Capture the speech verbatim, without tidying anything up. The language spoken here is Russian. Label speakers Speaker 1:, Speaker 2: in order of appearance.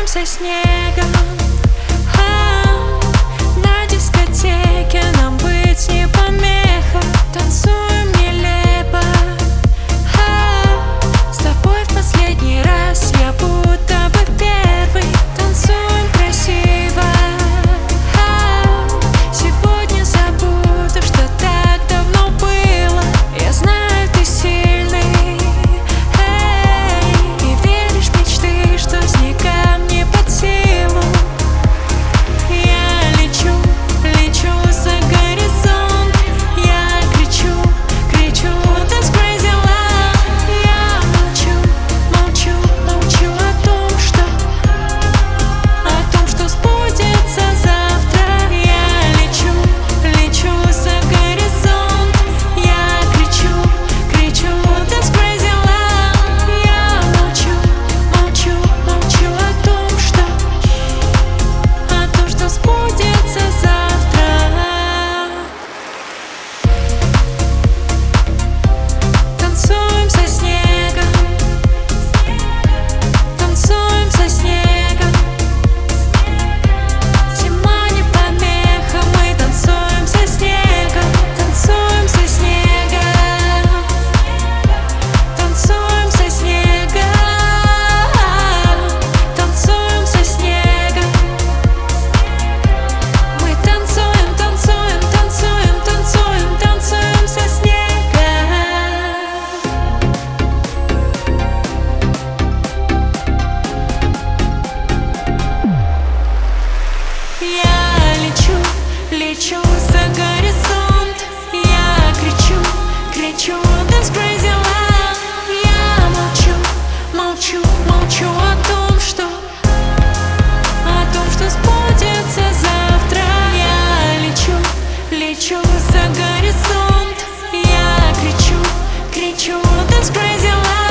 Speaker 1: танцуемся снегом. А, на дискотеке нам быть не помеха. Танцуем нелепо. А, с тобой в последний раз я будто бы первый. Танцуем красиво. А, сегодня забуду, что так давно было. Я знаю, ты сильный. Эй, и веришь в мечты, что снегам не под силу. Я лечу, лечу за горизонт. Я кричу, кричу, this crazy love. Я молчу, молчу, молчу о том, что О том, что сбудется завтра. Я лечу, лечу за горизонт. Я кричу, кричу, this crazy love. Я молчу, молчу, молчу о том, что О том, что сбудется завтра. Танцуем со снегом. Танцуем со снегом. Зима не помеха, мы танцуем со снегом. Танцуем со снегом. Танцуем со снегом. Танцуем со снегом. Мы танцуем, танцуем, танцуем, танцуем, танцуем со снегом. Я лечу, лечу за горизонт. Я кричу, кричу, this crazy love. Я молчу, молчу, молчу о том, что О том, что сбудется завтра. Я лечу, лечу за горизонт. Я кричу, кричу, this crazy love.